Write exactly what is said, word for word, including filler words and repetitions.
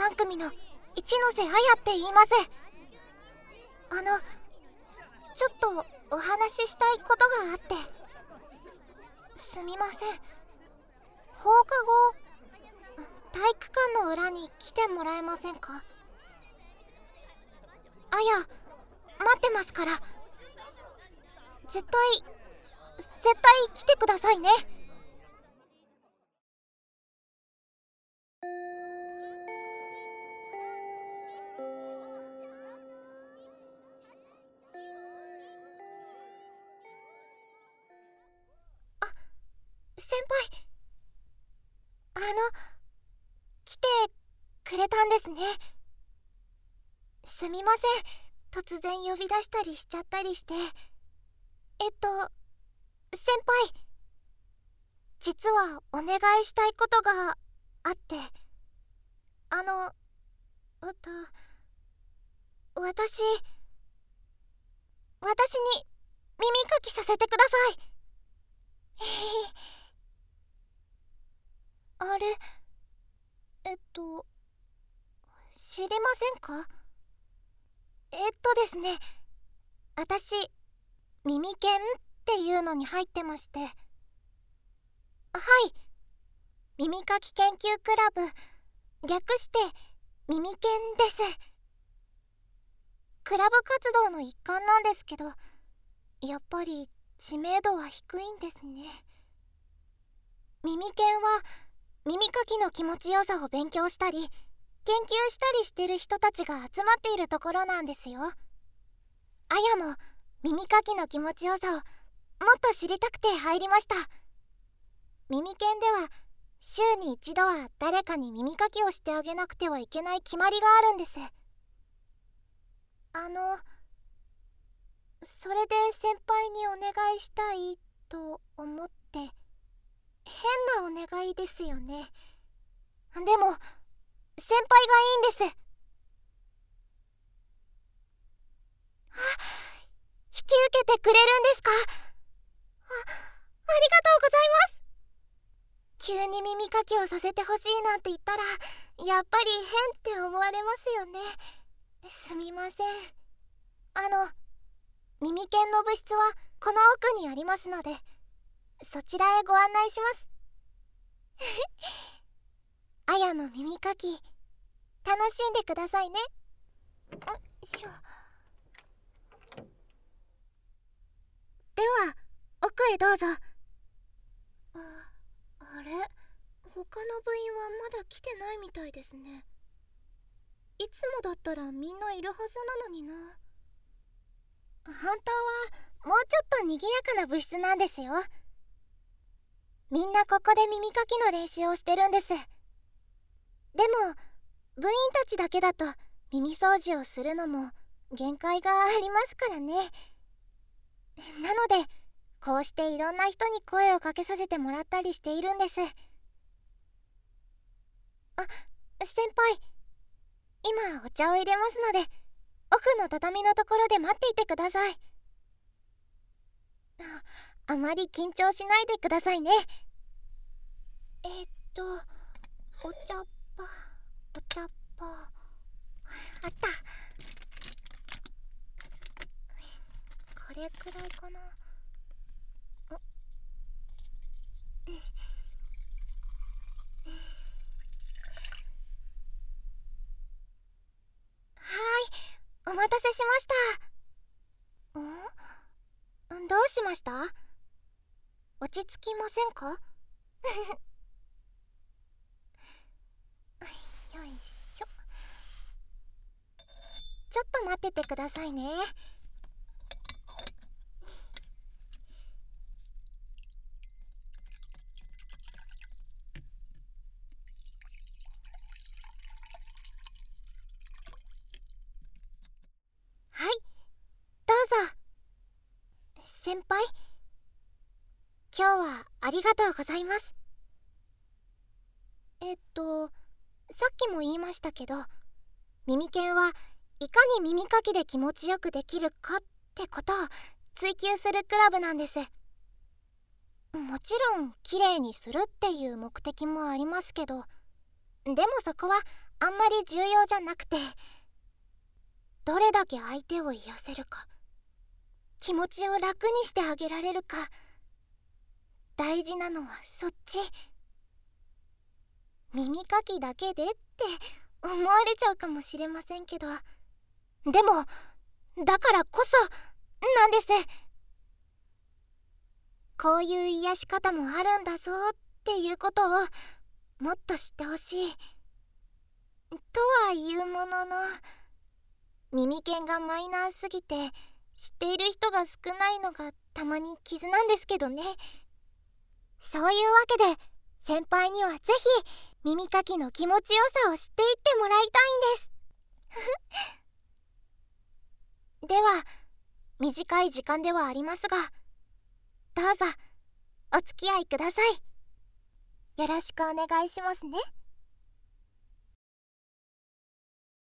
さん組の一ノ瀬彩って言います。あのちょっとお話ししたいことがあって。すみません、放課後体育館の裏に来てもらえませんか？あや、待ってますから。絶対絶対来てくださいね。あ、先輩、あの来てくれたんですね。すみません、突然呼び出したりしちゃったりして。えっと先輩、実はお願いしたいことがあって。あのうと私私に耳かきさせてください。あれ、えっと知りませんか？えっとですね、私耳犬っていうのに入ってまして。はい、耳かき研究クラブ、略して耳犬です。クラブ活動の一環なんですけど、やっぱり知名度は低いんですね。耳犬は耳かきの気持ちよさを勉強したり研究したりしてる人たちが集まっているところなんですよ。あやも耳かきの気持ちよさをもっと知りたくて入りました。耳犬では週に一度は誰かに耳かきをしてあげなくてはいけない決まりがあるんです。あのそれで先輩にお願いしたいと思って。変なお願いですよね。でも先輩がいいんです。あ、引き受けてくれるんですか？あ、ありがとうございます。急に耳かきをさせてほしいなんて言ったらやっぱり変って思われますよね。すみません。あの耳犬の部室はこの奥にありますので、そちらへご案内します。あやの耳かき楽しんでくださいね。あよいしょ。では奥へどうぞ。あ、あれ、他の部員はまだ来てないみたいですね。いつもだったらみんないるはずなのにな。本当はもうちょっと賑やかな部室なんですよ。みんなここで耳かきの練習をしてるんです。でも部員たちだけだと耳掃除をするのも限界がありますからね。なのでこうしていろんな人に声をかけさせてもらったりしているんです。あ、先輩、今お茶を入れますので奥の畳のところで待っていてください。あ、あまり緊張しないでくださいね。えー、っとお茶っ葉お茶っ葉あった。これくらいかな。お、うん、お待たせしました。ん？どうしました？落ち着きませんか？よいしょ。ちょっと待っててくださいね。はい、どうぞ。先輩、今日はありがとうございます。えっとさっきも言いましたけど、耳犬はいかに耳かきで気持ちよくできるかってことを追求するクラブなんです。もちろん綺麗にするっていう目的もありますけど、でもそこはあんまり重要じゃなくて、どれだけ相手を癒せるか、気持ちを楽にしてあげられるか、大事なのはそっち。耳かきだけでって思われちゃうかもしれませんけど、でもだからこそなんです。こういう癒し方もあるんだぞっていうことをもっと知ってほしいとはいうものの、耳犬がマイナーすぎて知っている人が少ないのがたまに傷なんですけどね。そういうわけで先輩にはぜひ耳かきの気持ちよさを知っていってもらいたいんですでは短い時間ではありますが、どうぞお付き合いください。よろしくお願いしますね。